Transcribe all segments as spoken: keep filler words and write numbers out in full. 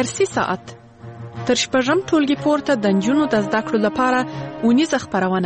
درسي ساعت تر شپږم ټولګي پورته د نجونو د زده کړو لپاره اونیزه خپرونه.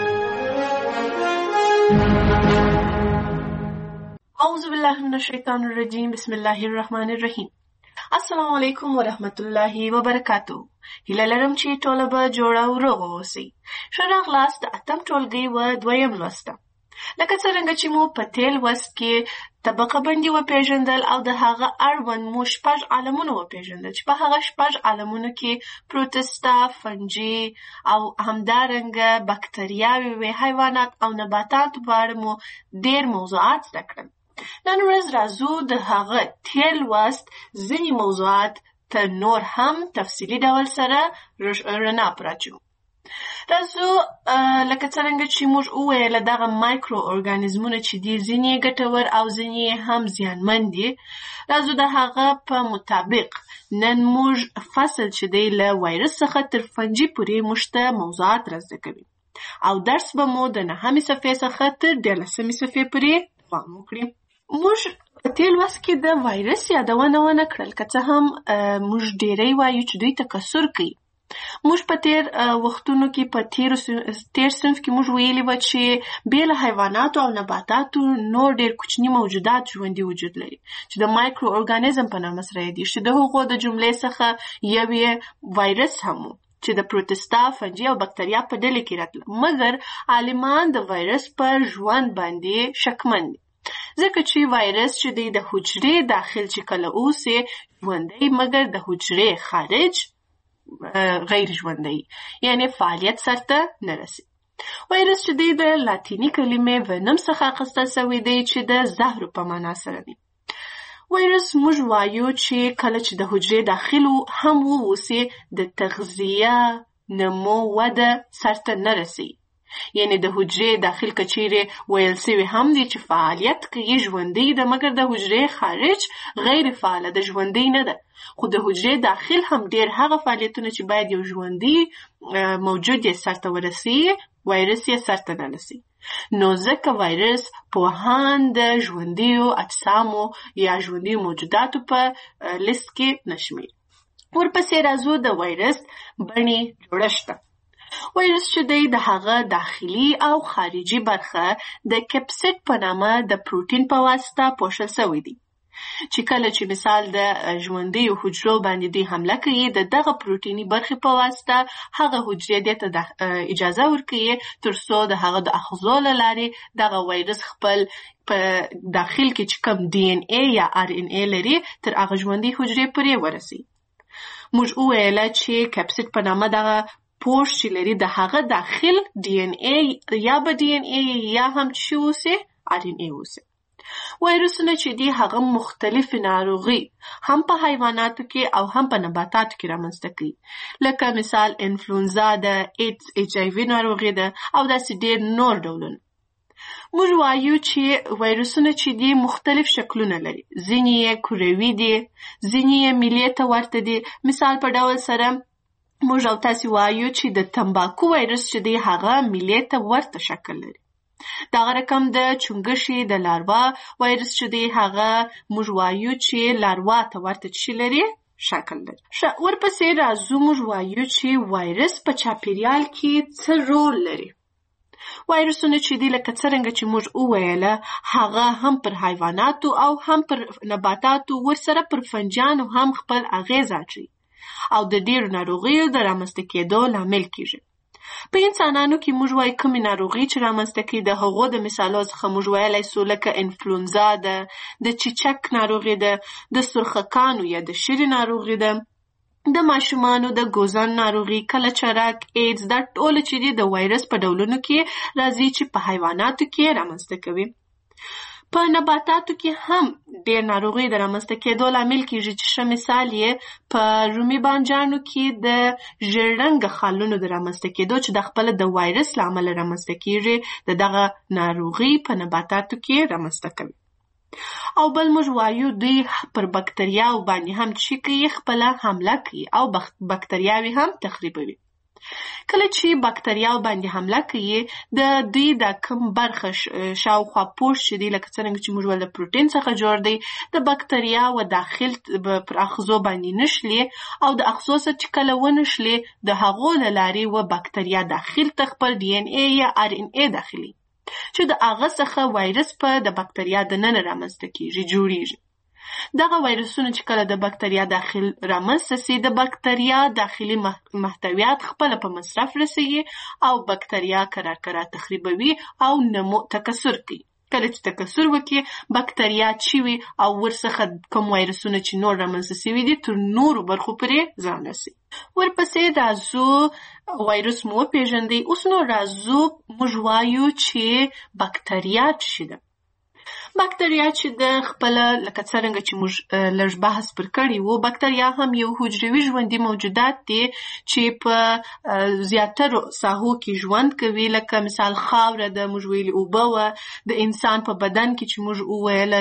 اعوذ بالله من الشیطان الرجیم. بسم الله الرحمن الرحیم. السلام علیکم ورحمت الله وبرکاتو. هیله لرم چې ټول به جوړ او روغ اوسئ. ښه راغلاست د اتم ټولګي و دویم لوست. لکه څرنګه چې مو په تېر لوست کې طبقه بندي وپېژندل او د هغه اړوند مو شپږ عالمونه وپېژندل چې په هغه شپږ عالمونو کې پروتستا، فنجي او همدارنګه بکتریاوې وې، حیوانات او نباتات په اړه مو ډېر موضوعات زده کړل. نن ورځ راځو د هغه تېر لوست ځینې موضوعات ته نور هم تفصیلي ډول سره رڼا پراچو. راځو لکه څرنګه چې موږ وویل دغه مایکرو ارګانیزمونه چې دي ځینې ګټور او ځینې هم زیانمن دي. راځو د هغه په مطابق نن موږ فصل چې دی له وایرس څخه تر فنجي پورې موږ ته موضوعات را زده کوي او درس به مو د نهمې صفحې څخه تر دیارلسمې صفحې پورې دوام وکړي. موږ په تېر لوست کې د وایرس یادونه ونه کړل، که څه هم موږ ډېری وایو چې دوی تکثر کوي. موږ په تېر وختونو کې په تېر صنف کې موږ ویلي وو چې بې له حیواناتو او نباتاتو نور ډېر کوچني موجودات ژوندي وجود لري چې د مایکرو ارګانیزم په نامه سره یادېږي، چې د هغو د جملې څخه یو یې وایرس هم و چې د پروتستا، فنجي او بکتریا په ډلې کې راتله. مګر عالمان د وایرس په ژوند باندې شکمن دي، ځکه چې وایرس چې دی د حجرې داخل چې کله اوسي ژوندی، مګر د حجرې خارج غیر ژوندی، یعنی فعالیت سرته نه رسي. وایرس چې دی د لاتیني کلمې ونم څخه اخیستل سوی دی چې د زهرو په معنا سره دی. وایرس موږ وایو چې کله چې د حجرې داخل هم واوسي د تغذیه، نمو، وده سرته نه رسي. یعنی د حجرې داخل کچیرې ویل سوی هم دی چې فعالیت کوي، ژوندی ده، مګر د حجرې خارج غیر فعاله ده، ژوندی نه ده. خو د حجرې داخل هم ډېر هغه فعالیتونه چې باید یو ژوندی موجود یې سرته ورسي، وایرس یې سرته نه رسي. نو ځکه وایرس پوهان د ژوندیو اجسامو یا ژوندیو موجوداتو په لیست کې نشمیر. ورپسې راځو د وایرس بڼې جوړښت. وایرس چې دی د هغه داخلي او خارجي برخه د کپسید په نامه د پروتین په واسطه پوښل سوی دی چې کله چې مثال د ژوندیو حجرو باندې دوی حمله کوي، د دغه پروتیني برخې په واسطه هغه حجرې دې ته اجازه ورکوي تر څو د هغه د آخذو له لارې دغه وایرس خپل په داخل کې چې کوم ډي ان اے یا ار ان اے لري تر هغه ژوندۍ حجرې پورې ورسي. موږ وویل چې کپسید په نامه دغه پوښ چې لري د هغه داخل ډي ان اے یا به ډي ان اے یا هم چې اوسي ار ان اے اوسي. وایرسونه چې دي هغه مختلفې ناروغي هم په حیواناتو کې او هم په نباتاتو کې رامنځته کوي، لکه مثال انفلونزا ده، ایډز، ایچ آی وي ناروغي ده او داسې ډېر نور ډولونه. موږ وایو چې وایرسونه چې دي مختلف شکلونه لري، ځینې یې کروي دي، ځینې یې میلې ته ورته دي. مثال په ډول سره موږ او تاسې وایو چې د تمباکو وایرس چې دی هغه میلې ته ورته شکل لري. دغه رقم د چونګښې د لاروا وایرس چې دی هغه موږ وایو چې لاروا ته ورته شي لري شکل لري. ورپسې راځو موږ وایو چې وایرس په چاپیریال کې څه رول لري. وایرسونه چې دی لکه څرنګه چې موږ وویله هغه هم پر حیواناتو او هم پر نباتاتو ورسره پر فنجانو هم خپل اغیز اچوي او د ډېرو ناروغیو د رامنځته کېدو لامل کیږي. په انسانانو کې موږ وایو کومې ناروغي چې رامنځته کوي، د هغو د مثالو څخه موږ ویلی سو لکه انفلونزا ده، د چیچک ناروغي ده، د سرخکانو یا د شري ناروغي ده، د ماشومانو د ګوزن ناروغي، کلچرک، ایډز، دا ټول چې دي د وایرس په ډولونو کې راځي چې په حیواناتو کې رامنځته کوي. په نباتاتو کې هم ډېر ناروغي د رامنځته کېدو لامل کیږي چې ښه مثال یې په رومي بانجانو کې د ژېړ رنګه خالونو د رامنځته کېدو چې د خپله د وایرس له امله رامنځته کیږي د دغه ناروغي په نباتاتو کې رامنځته کوي. او بل موږ وایو دوی پر بکتریاو باندې هم چې کوي خپله حمله کوي او بکتریاوې هم تخریبوي. کله چې بکتریاو باندې حمله کوي د دوی د کم برخه شاوخوا پوست چې دی لکه څرنګه چې موږ ول د پروتین څخه جوړ دی د بکتریاو داخل پر اغزو باندې نشلي او د اغزو څخه چې کله ونشلي د هغو له لارې و بکتریا داخل ته خپل ډي ان اي یا ار ان اي داخلي چې د هغه څخه وایرس په د بکتریا د نن رامنځته کیږي جوړیږي. دغه وایرسونه چې کله د بکتریا داخل رامنځته سي د بکتریا داخلي محتویات خپل په مصرف رسوي او بکتریا کرار کرار تخریبوي او نمو تکثر کوي. کله چې تکثر وکړي بکتریا چوي او ورڅخه کوم وایرسونه چې نور رامنځته سوي دي تر نورو برخو پورې ځان رسي. ورپسې راځو وایرس مو وپېژندئ. اوس نو راځو موږ وایو چې بکتریا څه شي ده. بکتریا چې د خپل لکه څرنګه چې موږ لږ بحث پر کړی وو بکتریا هم یو حجروي ژوندي موجودات دي چې په زیاترو ساحو کې ژوند کوي لکه مثال خاوره د موږ ویلي اوبه وه د انسان په بدن کې چې موږ وویله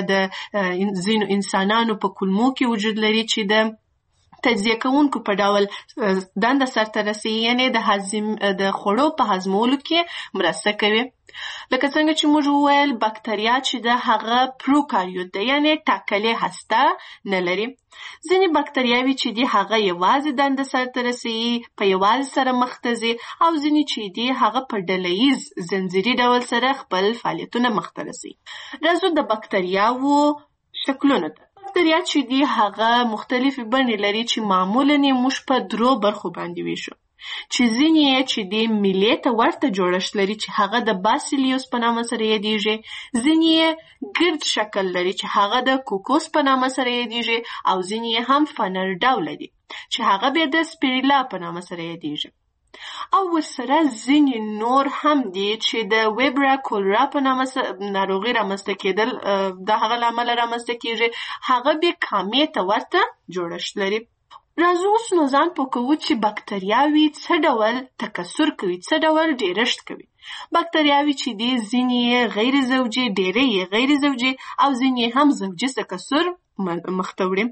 د ځینو انسانانو په کولمو کې وجود لري چې د تجزیه کوونکو په ډول دنده سرته رسوي یعنې د هضم د خوړو په هضمولو کې مرسته کوي. لکه څنګه چې موږ وویل بکتریا چې د هغه پروکاریوت ده یعنې ټاکلې هسته نه لري. ځینې بکتریاوې چې دي هغه یوازې دنده سرته رسوي په یوازې سره مخ ته ځي او ځینې چې دي هغه په ډله ییز زنځیري ډول سره خپل فعالیتونه مخ ته رسوي. راځو د بکتریاوو شکلونو ته. بکتریا چې دي هغه مختلفې بڼې لري چې معمولاً یې موږ په درو برخو باندې ویشو چې ځینې یې چې د میلې ته ورته جوړښت لري چې هغه د باسیلیوس په نامه سره یادیږي. ځینې یې ګرد شکل لري چې هغه د کوکوس په نامه سره یادیږي او ځینې یې هم فنر ډوله دي چې هغه بیا د سپیریلا په نامه سره یادیږي. او ورسره ځینې نور هم دي چې د ویبرا کولرا په نامه ناروغي رامنځته کېدل د هغه له امله رامنځته کېږي هغه بیا کامې ته ورته جوړښت لري. راځو اوس نو ځان پوه کوو چې بکتریاوې څه ډول تکثر کوي څه ډول ډېرښت کوي. بکتریاوې چې دي ځینې یې غیر زوجي ډېری یې غیر زوجي او ځینې هم زوجي تکثر مخ ته وړي.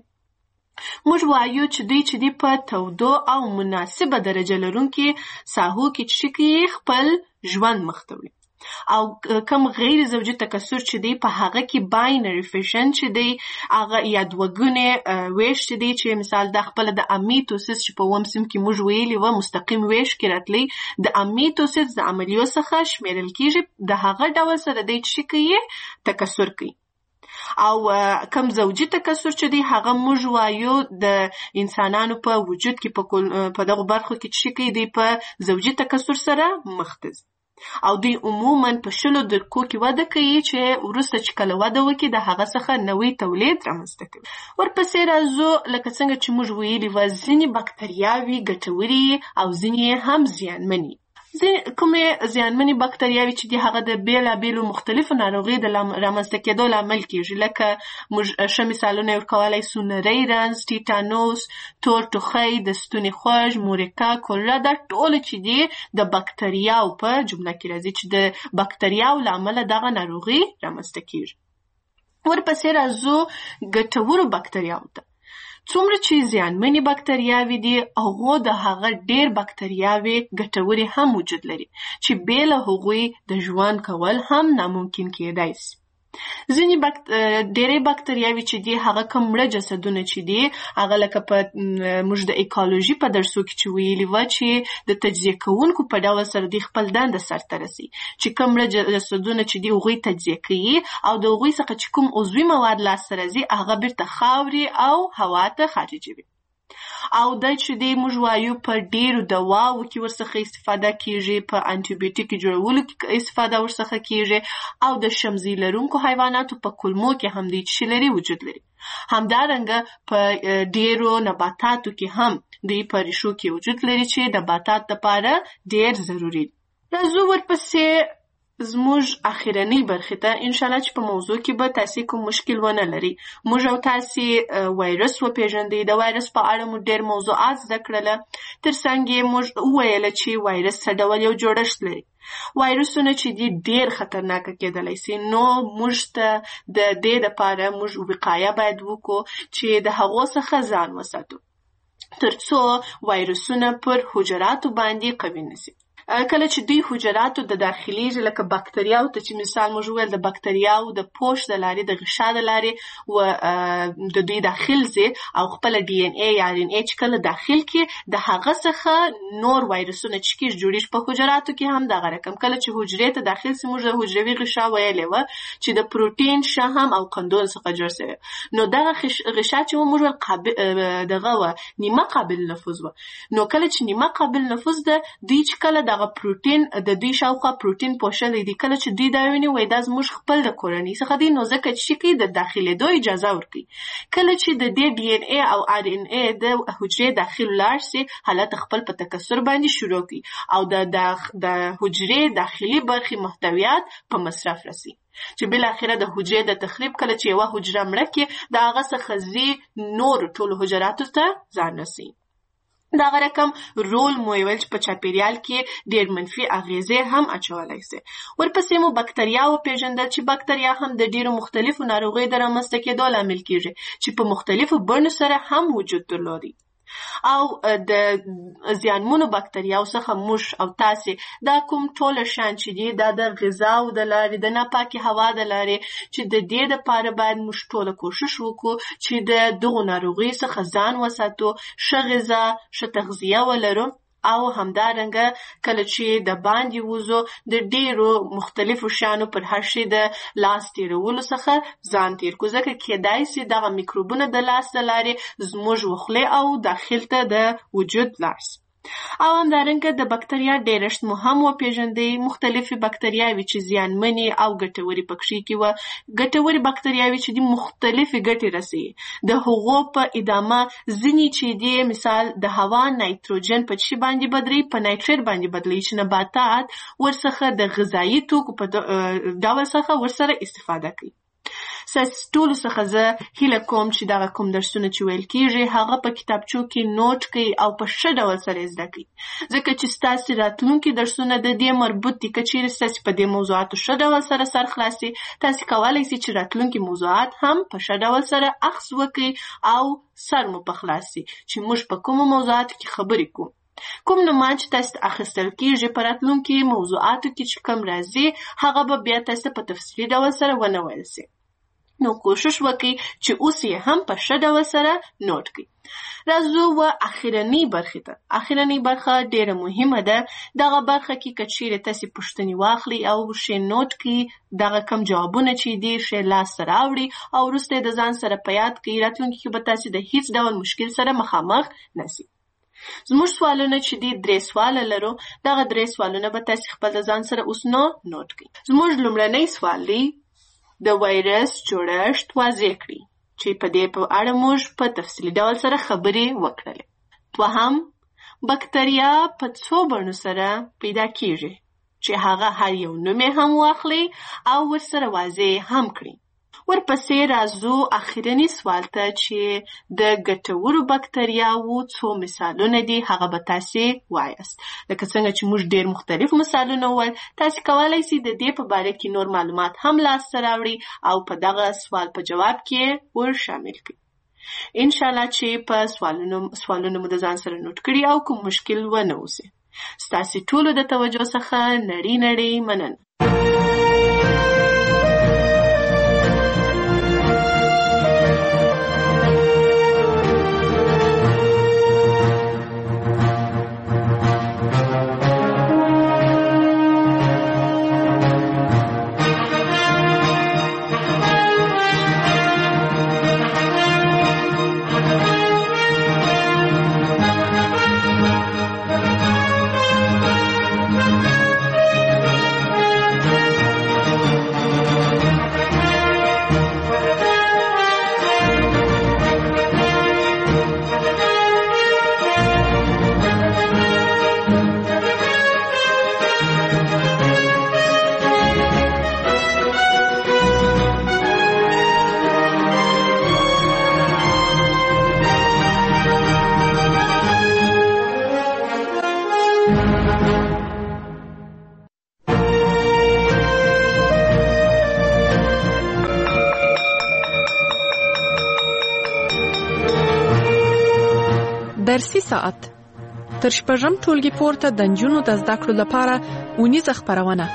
موږ وایو چې دوی چې دي په تودو او مناسبه درجه لرونکي ساحو کې چې کوي خپل ژوند مخ ته وړي او کم غیر زوجي تکثر چې دی په هغه کې باینري فیشن چې دی هغه یا دوهګونې ویش چې دی چې مثال د خپل د امیتوسیس چې په اووم صنف کې موږ ویلي وه مستقیم ویش کې راتلی د امیتوسیس د عملیو څخه شمیرل کیږي د هغه ډول سره دی چې کوي تکثر کوي. او کم زوجي تکثر چې دی هغه موږ وایو د انسانانو په وجود کې په دغه برخو کې چې کوي دی په زوجي تکثر سره مخ ته ځي او دوی عموماً په شلو درکو کې وده کوي چې وروسته چې کله وده وکړي د هغه څخه نوی تولید رامنځته کوي. ورپسې راځو لکه څنګه چې موږ ویلي وه ځینې بکتریاوې ګټورې او ځینې هم زیانمنې. کومې زیانمنې بکتریاوې چې دي هغه د بېلابېلو مختلفو ناروغیو د رامنځته کېدو لامل کېږي لکه موږ ښه مثالونه یې ورکولی سو نری رنځ ټیټانوس تور ټوخی د ستوني خوږ مورکا کولرا دا ټول چې دي د بکتریاو په جمله کې راځي چې د بکتریاو له امله دغه ناروغي رامنځته کېږي. ورپسې راځو ګټورو بکتریاو ته. څومره چې زیانمنې بکتریاوې دي هغو د هغه ډېر بکتریاوې ګټورې هم وجود لري چې بې له هغوی د ژوند کول هم ناممکن کېدای سي. ځینې بکت... ډېرې بکتریاوې چې دي هغه کوم مړه جسدونه چې دي هغه لکه په موږ د ایکالوژي په درسو کې چې ویلي وه چې د تجزیه کوونکو په ډول سره دوی خپل دنده سرته رسي چې کوم مړه جسدونه چې دي هغوی تجزیه کوي او د هغوی څخه چې کوم عضوي مواد لاسته راځي هغه بیرته خاورې او هوا ته خارجوي. او دا چې دی موږ وایو په ډېرو دواو کې ورڅخه استفاده کیږي په انټي بیوټیک جوړولو کې استفاده ورڅخه کیږي او د شمزي لرونکو حیواناتو په کولمو کې هم دی چې لري وجود لري. همدارنګه په ډېرو نباتاتو کې هم دی په ریښو کې وجود لري چې نباتات لپاره ډېر ضروري. راځو ورپسې زموږ اخرنۍ برخې ته انشاءالله چې په موضوع کې به تاسې کوم مشکل ونه لري. موږ او تاسې وایرس وپېژندئ د وایرس په اړه مو ډېر موضوعات زده کړله. تر څنګ یې موږ وویله چې وایرس څه ډول یو جوړښت لري. وایرسونه چې دي ډېر خطرناکه کېدلی سي نو موږ ته د دې دپاره موږ وقایه باید وکړو چې د هغو څخه ځان وساتو. ترڅو وایرسونه پر حجراتو باندې قوي نشي. کله چې دوی حجراتو د داخلي لکه بکتریاو ته چې مثال موږ ویل د بکتریاو د پوش د لارې د غشا د لارې و د دوی داخل زی او خپل ډي ان اي یا ار ان اي چې کله داخل کې د هغه څخه نور وایرسونه چې کیږي جوړیږي په حجراتو کې هم دغه رقم. کله چې حجرې ته داخل سي موږ د حجروي غشا ویلې و چې د پروتین شحم او قندون څخه جوړ شوی نو دغه غشا چې موږ قابل دغه و نیمه قابل نفوذ و نو کله چې نیمه قابل نفوذ ده دوی چې کله دغه پروتین د دوی شاوخوا پروتین پوښلې دي کله چې دوی دا ویني وای دا زموږ خپل د کورنۍ څخه دي نو ځکه چې کوي د داخلېدو اجازه ورکوي. کله چې د دې ډي ان اي او ار ان اي د حجرې داخل لاړ شي حالت خپل په تکثر باندې شروع کوي او د د حجرې داخلي برخې محتویات په مصرف رسي چې بل اخره د حجرې د تخریب کله چې یو حجره مړه کې د هغه څخه زی نور ټول حجراتو ته ځان رسي. دا رقم رول مو ویل چې په چاپیریال کې ډېر منفي اغیزې هم اچولای شي. ورپسې مو بکتریا او پیژندل چې بکتریا هم د ډېرو مختلفو ناروغیو د رامنځته کېدو لامل کیږي چې په مختلفو بڼو سره هم وجود درلودي او د زیانمنو بکتریاو څخه موږ او تاسې دا کوم ټول شان چې دي دا د غذا او د لارې د ناپاکي هوا د لارې چې د دې دپاره باید موږ ټوله کوشش وکړو چې د دغو ناروغیو څخه ځان وساتو، ښه غذا، ښه تغذیه ولرو او همدارنګه کله چې د باندې وځو د ډیرو مختلفو شیانو پر هر شي د لاس تیرولو څخه ځان تیر کړو ځکه کیدای شي دغه میکروبونه د لاس د لارې زموږ وخلې او داخل ته د وجود لاړ شي. او همدارنګه د بکتریا ډیرشت مو هم وپیژندئ. مختلفې بکتریاوې چې زیانمنې او ګټورې پکښې کې وه. ګټورې بکتریاوې چې دي مختلفې ګټې رسوي. د هغو په ادامه ځینې چې دي مثال د هوا نایتروجن په څه باندې بدلوي په نایتریت باندې بدلوي چې نباتات ورڅخه د غذایي توکو په ډول څخه ورسره استفاده کوي. ستاسو ټولو څخه زه هیله کوم چې دغه کوم درسونه چې ویل کیږي هغه په کتابچو کې نوٹ کړئ او په ښه ډول سره زده کړئ ځکه چې ستاسو راتلونکي درسونه د دې مربوط دي. که چیرې ستاسو په دې موضوعاتو ښه ډول سره سر خلاصي تاسو کولی شئ چې راتلونکي موضوعات هم په ښه ډول سره اخذ وکړئ او سر مو په خلاص شي چې موږ په کومو موضوعاتو کې خبرې کوو. کوم نومان چې تاسو اخیستل کیږي په راتلونکي موضوعاتو کې چې کوم راځي هغه به بیا تاسو په تفصیلي ډول سره ونه ویل شي. نو کوشش وکړئ چې اوس یې هم په ښه ډول سره نوٹ کړئ. راځو و اخرنۍ برخې ته. اخرنۍ برخه ډېره مهمه ده. دغه برخه کې که چیرې تاسې پوښتنې واخلئ او ښې نوٹ کړئ دغه کم جوابونه چې دي ښې لاسته راوړئ او وروسته یې د ځان سره په یاد کړئ راتلونکي کې به تاسې د هیڅ ډول مشکل سره مخامخ نشئ. زموږ سوالونه چې دي درې سواله لرو. دغه درې سوالونه به تاسې خپل د ځان سره اوس نو نوٹ کړئ. زموږ لومړنی سوال دی د وایرس جوړښت واضح کړئ چې په دې په اړه موږ په تفصیلي ډول سره خبرې وکړلې. دوهم بکتریا په څو بڼو سره پیدا کیږي چې هغه هر یو نوم یې هم واخلئ او ورسره واضح هم کړئ. ورپسې راځو اخرني سوال ته چې د ګټورو بکتریاوو څو مثالونه دي هغه به تاسې وایاست. لکه څنګه چې موږ ډېر مختلف مثالونه وویل تاسې کولی شئ د دې په باره کې نور معلومات هم لاسته راوړئ او په دغه سوال په جواب کې ور شامل کړئ. انشاءالله چې په سوالونو سوالونه مو د ځان سره نوٹ کړي او کوم مشکل ونه اوسي. ستاسې ټولو د توجه څخه نړۍ نړۍ مننه. درسي ساعت تر شپږم ټولګي پورته د نجونو د زده کړو لپاره اونیزه خپرونه.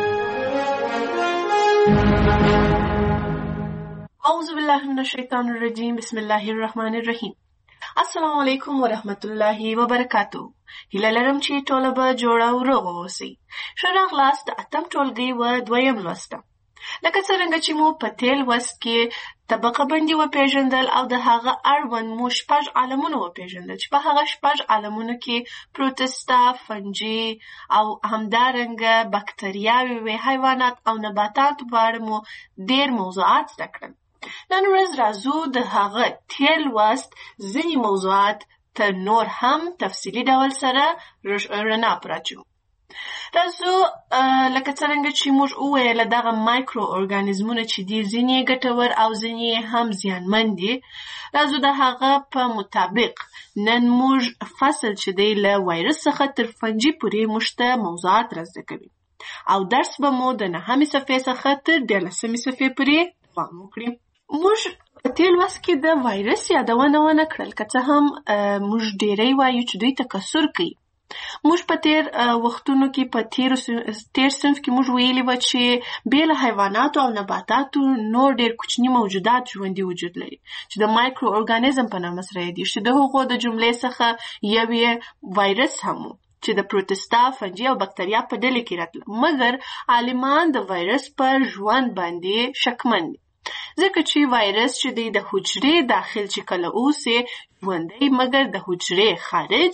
اعوذ بالله من الشیطان الرجیم. بسم الله الرحمن الرحیم. السلام علیکم ورحمت الله وبرکاتو. هیله لرم چې ټول به جوړ او روغ اوسئ. ښه راغلاست د اتم ټولګي و دویم لوست. لکه څرنګه چې مو په تېر لوست کې طبقه بندي وپېژندل او د هغه اړوند مو شپږ عالمونه وپېژندل چې په هغه شپږ عالمونو کې پروتستا، فنجي او همدارنګه بکتریاوې وې، حیوانات او نباتات په اړه مو ډېر موضوعات زده کړل. نن ورځ راځو د هغه تېر لوست ځینې موضوعات تر نور هم تفصیلي ډول سره رڼا پراچو. راځو لکه څرنګه چې موږ وویل دغه مایکرو ارګانیزمونه چې دي ځینې ګټور او ځینې هم زیانمن دي. راځو د هغه په مطابق نن موږ فصل چې دی له وایرس څخه تر فنجي پورې موږ ته موضوعات را زده کوي او درس به مو د نهمې صفحې څخه تر دیارلسمې صفحې پورې دوام وکړي. موږ په تېر لوست کې د وایرس یادونه ونه کړل، که څه هم موږ ډېری وایو چې دوی تکثر کوي. موږ په تېر وختونو کې په تېر تېر صنف کې موږ ویلي وو چې بې له حیواناتو او نباتاتو نور ډېر کوچني موجودات ژوندي وجود لري چې د مایکرو ارګانیزم په نامه سره یادېږي، چې د هغو د جملې څخه یو یې وایرس هم و چې د پروتستا، فنجي او بکتریا په ډلې کې راتله. مګر عالمان د وایرس پر ژوند باندې شکمن دي، ځکه چې وایرس چې دی د حجرې داخل چې کله اوسي ژوندی، مګر د حجرې خارج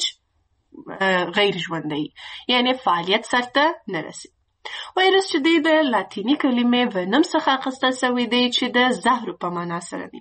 غیر ژوندی، یعنی فعالیت سرته نه رسي. وایرس چې دی د لاتیني کلمې ونم څخه اخیستل شوی دی چې د زهرو په معنا سره دی.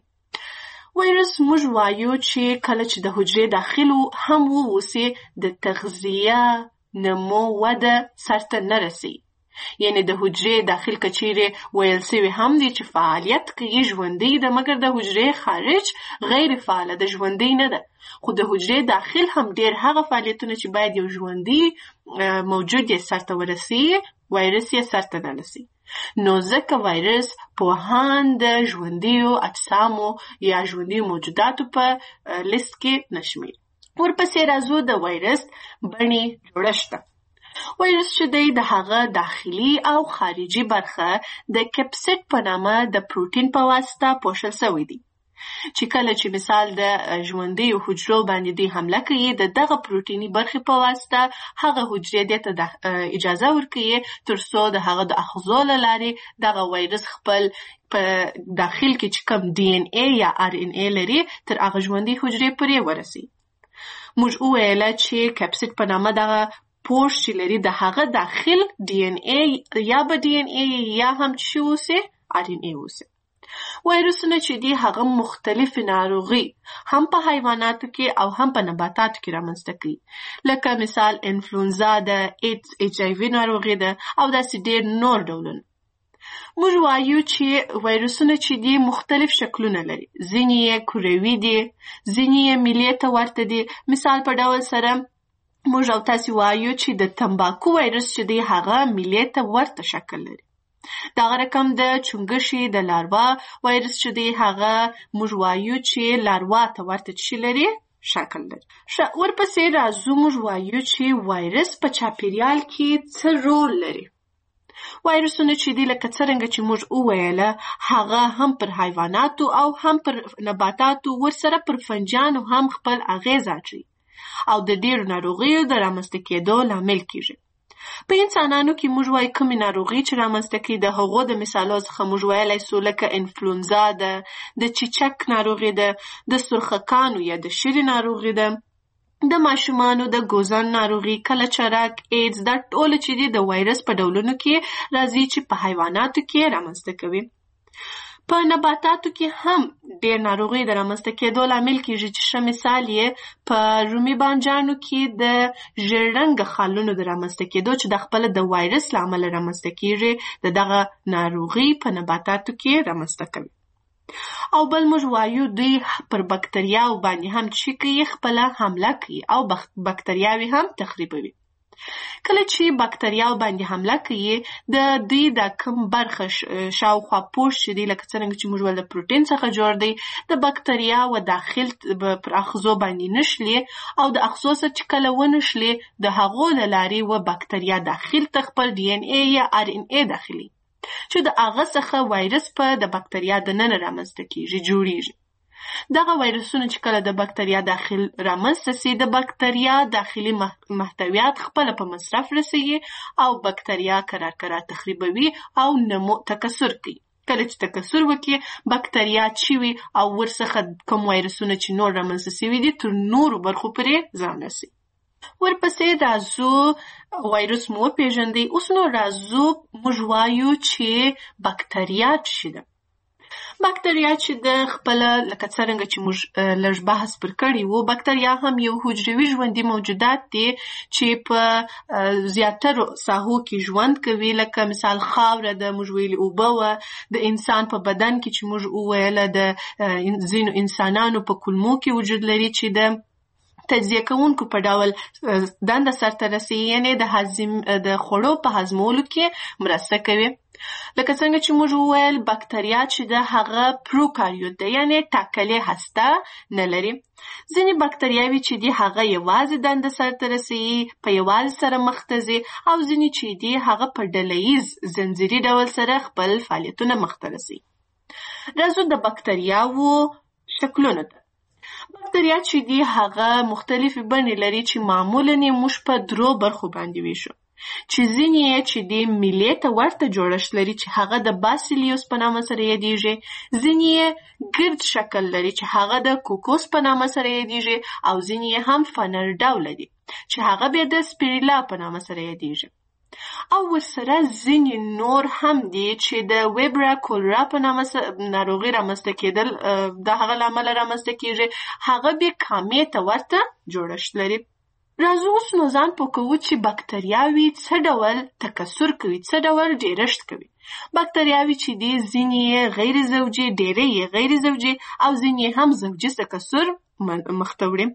وایرس موږ وایو چې کله چې د حجرې داخل هم واوسي د تغذیه، نمو، وده سرته نه رسي. یعنی د حجرې داخل کچیرې ویل سوي هم دي چې فعالیت کوي، ژوندی ده، مګر د حجرې خارج غیر فعاله ده، ژوندی نه ده. خو د حجرې داخل هم ډېر هغه فعالیتونه چې باید یو ژوندی موجود یې سرته ورسي، وایرس یې سرته نه رسي. نو ځکه وایرس پوهان د ژوندیو اجسامو یا ژوندیو موجوداتو په لیست کې نشمېري. ورپسې راځو د وایرس بڼې جوړښت. وایرس چې دی د هغه داخلي او خارجي برخه د کپسید په نامه د پروتین په واسطه پوښل شوی دی، چې کله چې مثال د ژوندیو حجرو باندې دی حمله کوي، د دغه پروتیني برخې په واسطه هغه حجرې دې ته اجازه ورکوي تر څو د هغه د اغذو له لارې دغه وایرس خپل په داخل کې چې کوم ډي ان اے یا ار ان اے لري تر هغه ژوندۍ حجرې پورې ورسي. موږ وویله چې کپسید په نامه دغه پوښ چې لري د هغه داخل ډي ان اے یا به ډي ان اے یا هم چې اوسي ار ان اے اوسي. وایرسونه چې دي هغه مختلفې ناروغي هم په حیواناتو کې او هم په نباتاتو کې رامنځته کوي، لکه مثال انفلونزا ده، ایډز، ایچ آی وي ناروغي ده او داسې ډېر نور ډولونه. موږ وایو چې وایرسونه چې دي مختلف شکلونه لري، ځینې یې کروي دي، ځینې یې میلې ته ورته دي. مثال په ډول سره موږ او تاسې وایو چې د تمباکو وایرس چې دی هغه میلې ته ورته شکل لري. دغه رقم د چونګښې د لاروا وایرس چې دی هغه موږ وایو چې لاروا ته ورته شي لري شکل لري. ورپسې راځو موږ وایو چې وایرس په چاپیریال کې څه رول لري. وایرسونه چې دی لکه څرنګه چې موږ وویله هغه هم پر حیواناتو او هم پر نباتاتو ورسره پر فنجانو هم خپل اغیز اچوي او د ډېرو ناروغیو د رامنځته کېدو لامل کیږي. په انسانانو کې موږ وایو کومې ناروغي چې رامنځته کوي، د هغو د مثالو څخه موږ ویلی سو لکه انفلونزا ده، د چیچک ناروغي ده، د سرخکانو یا د شري ناروغي ده، د ماشومانو د ګوزن ناروغي، کلچرک، ایډز، دا ټوله چې دي د وایرس په ډولونو کې راځي چې په حیواناتو کې رامنځته کوي. په نباتاتو کې هم ډېر ناروغي د رامنځته کېدو لامل کېږي چې ښه مثال یې په رومي بانجانو کې د ژېړ رنګه خالونو د رامنځته کېدو چې د خپله د وایرس له امله رامنځته کېږي د دغه ناروغي په نباتاتو کې رامنځته کوي. او بل موږ وایو دوی پر بکتریاو باندې هم چې کوي خپله حمله کوي او بکتریاوې هم تخریبوي. کله چې بکتریاو باندې حمله کوي د دوی د کوم برخه شاوخوا پوست چې دی لکه څرنګه چې موږ ول د پروتین څخه جوړ دی د بکتریاو داخل پر اغزو باندې نشلي او د اغزو سره چې کله ونشلي د هغو له لارې و بکتریا داخل ته خپل ډي ان اي یا ار ان اي داخلي چې د هغه څخه وایرس په د بکتریا د ننه رامنځته کیږي جوړیږي. دغه وایرسونه چې کله د بکتریا داخل رامنځته سي د بکتریا داخلي محتویات خپل په مصرف رسوي او بکتریا کرار کرار تخریبوي او نمو تکثر کوي. کله چې تکثر وکړي بکتریا چوي او ورڅخه کوم وایرسونه چې نور رامنځته سوي دي تر نورو برخو پورې ځان رسي. ورپسې راځو وایرس مو پیژندي. اوس نو راځو موږ وایو چې بکتریا څه ده. بکتریا چې د خپل لکه څرنګه چې موږ لږ بحث پر کړی وو بکتریا هم یو حجروي ژوندي موجودات دي چې په زیاترو ساحو کې ژوند کوي لکه مثال خاوره د موږ ویلي اوبه وه د انسان په بدن کې چې موږ وویله د ځینو انسانانو په کولمو کې وجود لري چې د تجزیه کوونکو په ډول دنده سرته رسوي یعنې د هضم د خوړو په هضمولو کې مرسته کوي. لکه څنګه چې موږ وویل بکتریا چې د هغه پروکاریوت ده یعنې ټاکلې هسته نه لري. ځینې بکتریاوې چې دي هغه یوازې دنده سرته رسوي په یوازې سره مخ ته ځي او ځینې چې دي هغه په ډلهییز زنځیري ډول سره خپل فعالیتونه مخ ته رسوي. راځو د بکتریاوو شکلونو ته. بکتریا چې دي هغه مختلفې بڼې لري چې معمولاً یې موږ په درو برخو باندې ویشو چې ځینې یې چې دي میلې ته ورته جوړښت لري چې هغه د باسیلیوس په نامه سره یادیږي. ځینې یې ګرد شکل لري چې هغه د کوکوس په نامه سره یادیږي او ځینې یې هم فنر ډوله دي چې هغه بیا د سپیریلا په نامه سره یادیږي. او ورسره ځینې نور هم دي چې د ویبرا کولرا په نامه ناروغي رامنځته کېدل د هغه له امله رامنځته کېږي هغه بیا کامې ته ورته جوړښت لري. راځو اوس نو ځان پوه کوو چې بکتریاوې څه ډول تکثر کوي څه ډول ډیرښت کوي. بکتریاوې چې دي ځینې یې غیر زوجي ډېرې یې غیر زوجي او ځینې هم زوجي تکثر مخ ته وړي.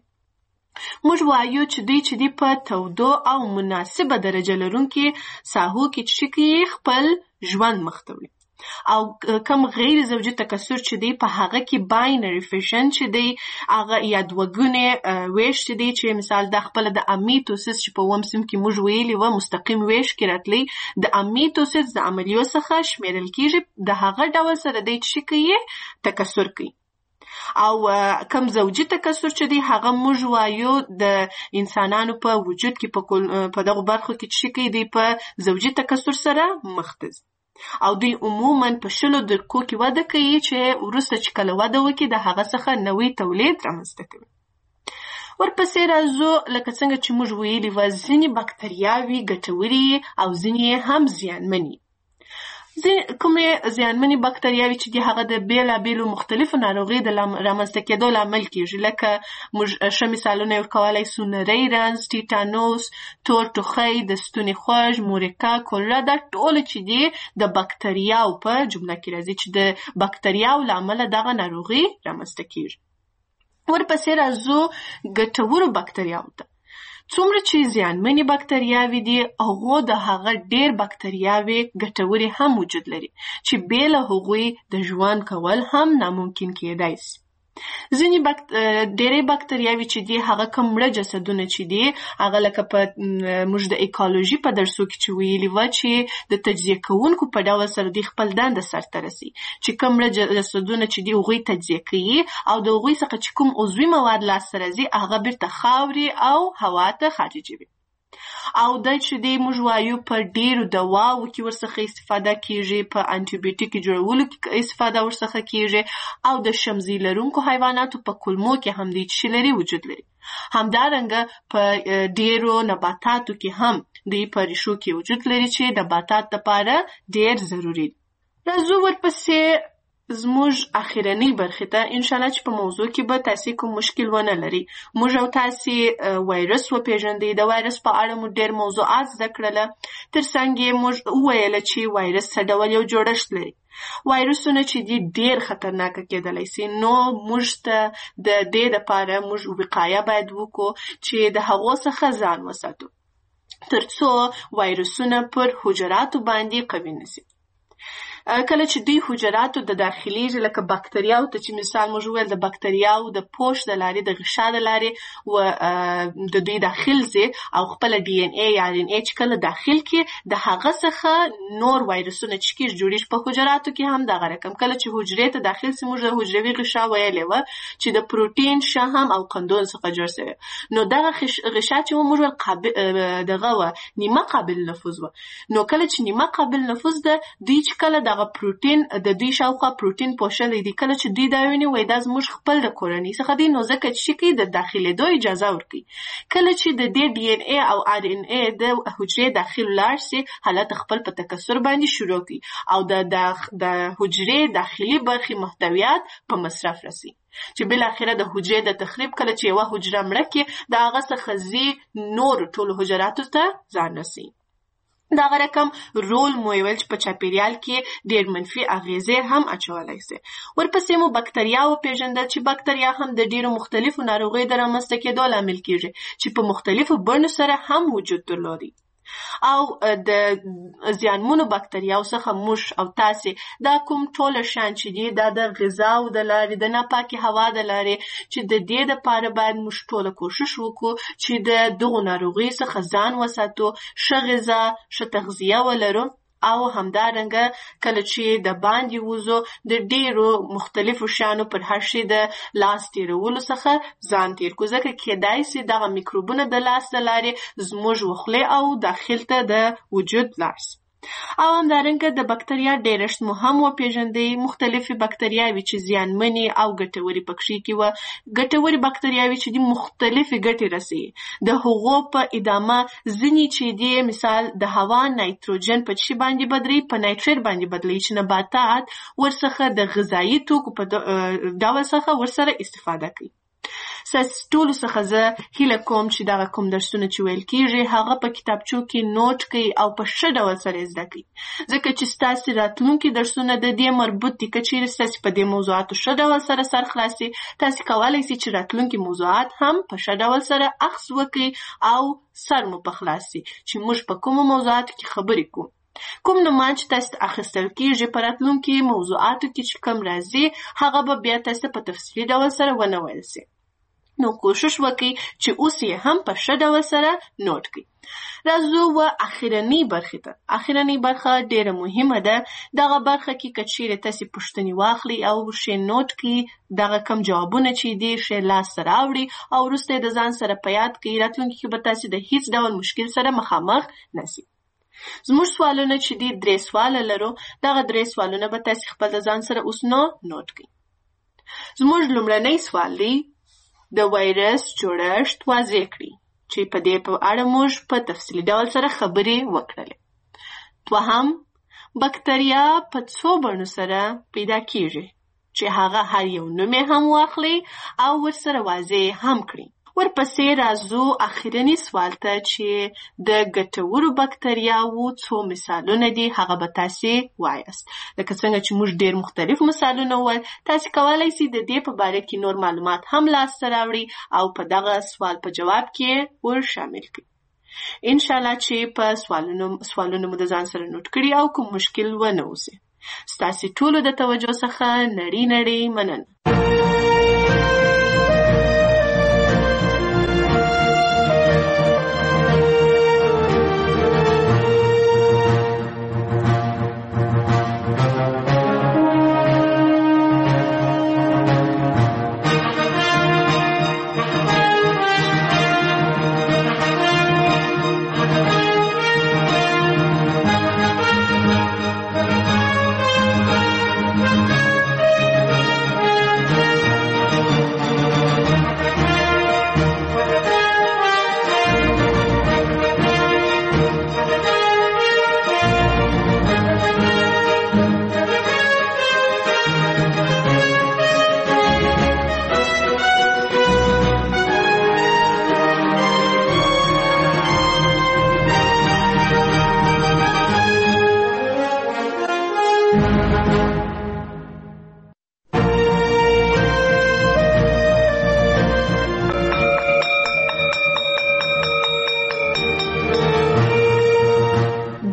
موږ وایو چې دوی چې دي په تودو او مناسبه درجه لرونکي ساحو کې چې کوي خپل ژوند مخ ته وړي او کم غیر زوجي تکثر چې دی په هغه کې باینري فیشن چې دی هغه یا دوګونې ویش چې دی چې مثال د خپل د امیتوسیس چې په اووم صنف کې موږ ویلي وه مستقیم ویش کې راتلی د امیتوسیس د عملیو څخه شمیرل کېږي د هغه ډول سره دی چې کوي تکثر کوي. او کم زوجي تکثر چې دی هغه موږ وایو د انسانانو په وجود کې په دغو برخو کې چې کوي دی په زوجي تکثر سره مخ ته ځي او دوی عموماً په شلو درکو کې وده کوي چې وروسته چې کله وده وکړي د هغه څخه نوی تولید رامنځته کوي. ورپسې راځو لکه څنګه چې موږ ویلي وه ځینې بکتریاوې ګټورې او ځینې هم زیانمنې. کومې زیانمنې بکتریاوې چې دي هغه د بېلابېلو مختلفو ناروغیو د رامنځته کېدو لامل کېږي لکه موږ ښه مثالونه یې ورکولی سو نری رنځ ټیټانوس تور ټوخی د ستوني خوږ مورکا کولرا دا ټول چې دي د بکتریاو په جمله کې راځي چې د بکتریاو له امله دغه ناروغي رامنځته کېږي. ورپسې راځو ګټورو بکتریاوو ته. څومره چې زیانمنې بکتریاوې دي هغو د هغه ډېر بکتریاوې ګټورې هم وجود لري چې بې له هغوی د ژوند کول هم ناممکن کېدای سي. ځینې بکت... ډېرې بکتریاوې چې دي هغه کوم مړه جسدونه چې دي هغه لکه په موږ د ایکالوژي په درسو کې چې ویلي وه چې د تجزیه کوونکو په ډول سره دوی خپل دنده سرته رسي چې کوم مړه جسدونه چې دي هغوی تجزیه کوي او د هغوی څخه چې کوم عضوي مواد لاسته راځي هغه بیرته خاورې او هوا ته خارجوي. او دا چې دی موږ وایو په ډېرو دواو کې ورڅخه استفاده کېږي په انټي بیوټیک جوړولو کې استفاده ورڅخه کېږي او د شمزي لرونکو حیواناتو په کولمو کې هم دوی چې لري وجود لري. همدارنګه په ډېرو نباتاتو کې هم دوی په ریښو کې وجود لري چې د نباتات لپاره ډېر ضروري دي. راځو ورپسې زموږ اخرنۍ برخې ته انشاءالله چې په موضوع کې به تاسې کوم مشکل ونه لري. موږ او تاسې وایرس وپېژندئ د وایرس په اړه مو ډېر موضوعات زده کړله تر څنګ یې موږ وویله چې وایرس څه ډول یو جوړښت لري. وایرسونه چې دي ډېر خطرناکه کېدلی سي نو موږ ته د دې دپاره موږ وقایه باید وکړو چې د هغو څخه ځان وساتو. ترڅو وایرسونه پر حجراتو باندې قوي نشي. کله چې دوی حجراتو د داخليږي لکه بکتریاو ته چې مثال موږ ویل د بکتریاو د پوش د لارې د غشا د لارې و د دوی داخل زی او خپل ډي ان اي یا ار ان اي چې کله داخل کې د هغه څخه نور وایرسونه چې کیږي جوړیږي په حجراتو کې هم دغه رقم. کله چې حجرې ته داخل سي موږ د حجروي غشا ویلې و چې د پروتین شهم او قندون څخه جوړ شوی نو دغه غشا چې موږ قابل دغه و نیمه قابل نفوذ و نو کله چې نیمه قابل نفوذ ده دوی چې کله دغه پروتین د دوی شاوخوا پروتین پوښلې دي کله چې دوی دا ویني وای دا زموږ خپل د کورنۍ څخه دی نو ځکه چې کی د داخلي دوی اجازه ورکړي. کله چې د دې ډي ان اي او ار ان اي د حجرې داخل لاړ سي حالت خپل په تکثر باندې شروع کی او د د حجرې داخلي برخې محتویات په مصرف رسي چې بل اخره د حجرې د تخریب کله چې یو حجره مړه کی د هغه څخه زی نور ټول حجراتو ته ځان رسي. دا رقم رول مو ویل چې په چاپیریال کې ډېر منفي اغیزې هم اچولای شي. ورپسې مو بکتریا او پیژندل چې بکتریا هم د ډېرو مختلفو ناروغیو د رامنځته کېدو لامل کیږي چې په مختلفو بڼو سره هم وجود درلودي او د زیانمنو بکتریاو څخه موږ او تاسې دا کوم ټول شان چې دي دا د غذا او د لارې د ناپاکي هوا د لارې چې د دې دپاره باید موږ ټوله کوشش وکړو چې د دغو ناروغیو څخه ځان وساتو، ښه غذا، ښه تغذیه ولرو او همدارنګه کله چې د باندې وځو د ډیرو مختلفو شیانو پر هر شي د لاس تیرولو څخه ځان تیر کړو ځکه کېدای شي دغه میکروبونه د لاس د لارې زموږ وخلې او داخل ته د وجود لاړ شي. او همدارنګه د بکتریا ډیرشت مو هم وپیژندئ. مختلفې بکتریاوې چې زیانمنې او ګټورې پکښې کې وه. ګټورې بکتریاوې چې دي مختلفې ګټې رسوي. د هغو په ادامه ځینې چې دي مثال د هوا نایتروجن په شي باندې بدلوي په نایتریت باندې بدلوي چې نباتات ورڅخه د غذایي توکو په ډول څخه ورسره استفاده کوي. ستاسو ټولو څخه زه هیله کوم چې دغه کوم درسونه چې ویل کېږي هغه په کتابچو کې نوټ کړئ او په ښه ډول سره زده کړئ ځکه چې ستاسو راتلونکي درسونه د دې مربوط دي. که چیرې ستاسو په دې موضوعاتو ښه ډول سره سر خلاص شي تاسو کولی شئ چې راتلونکي موضوعات هم په ښه ډول سره اخذ وکړئ او سر مو په خلاص شي چې موږ په کومو موضوعاتو کې خبرې کوو. کوم نومان چې تاسو اخیستل کېږي په راتلونکي موضوعاتو کې چې کوم راځي هغه به بیا تاسو په تفصیلي ډول سره ونه ویل شي. نو کوشش وکړئ چې اوس یې هم په ښه ډول سره نوٹ کړئ. راځو و اخرنۍ برخې ته. اخرنۍ برخه ډېره مهمه ده. دغه برخه کې که چیرې تاسې پوښتنې واخلئ او ښې نوٹ کړئ دغه کم جوابونه چې دي ښې لاسته راوړئ او وروسته یې د ځان سره په یاد کړئ راتلونکي کې به تاسې د هیڅ ډول مشکل سره مخامخ نشئ. زموږ سوالونه چې دي درې سواله لرو. دغه درې سوالونه به تاسې خپل د ځان سره اوس نو نوٹ کړئ. زموږ لومړنی سوال دی د وایرس جوړښت واضح کړي چې په دې په اړه موږ په تفصیلي ډول سره خبرې وکړلې. دوهم بکتریا په څو بڼو سره پیدا کیږي چې هغه هر یو نوم یې هم واخلي او ورسره واضح هم کړي. ورپسې راځو اخرني سوال ته چې د ګټورو بکتریاوو څو مثالونه دي هغه به تاسې وایاست. لکه څنګه چې موږ ډېر مختلف مثالونه وویل تاسې کولی شئ د دې په باره کې نور معلومات هم لاسته راوړئ او په دغه سوال په جواب کې ور شامل کړئ. انشاءالله چې په سوالونو سوالونه مو د ځان سره نوٹ کړي او کوم مشکل ونه اوسي. ستاسې ټولو د توجه څخه نړۍ نړۍ مننه.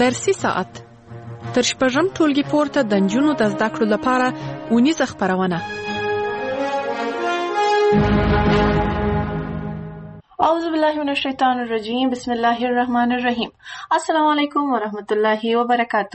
درسي ساعت تر شپږم ټولګي پورته د نجونو د زده کړو لپاره اونیزه خپرونه. اعوذ بالله من الشیطان الرجیم. بسم الله الرحمن الرحیم. السلام علیکم ورحمۃ اللہ وبرکاتہ.